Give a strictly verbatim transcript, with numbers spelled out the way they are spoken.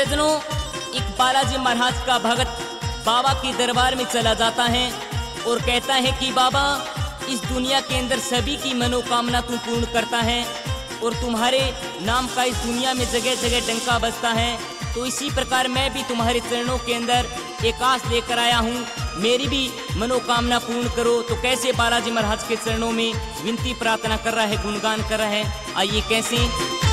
सज्जनों, एक बालाजी महाराज का भगत बाबा के दरबार में चला जाता है और कहता है कि बाबा, इस दुनिया के अंदर सभी की मनोकामना तू पूर्ण करता है और तुम्हारे नाम का इस दुनिया में जगह जगह डंका बजता है। तो इसी प्रकार मैं भी तुम्हारे चरणों के अंदर एक आस लेकर आया हूँ, मेरी भी मनोकामना पूर्ण करो। तो कैसे बालाजी महाराज के चरणों में विनती प्रार्थना कर रहा है, गुणगान कर रहा है, आइए कैसे।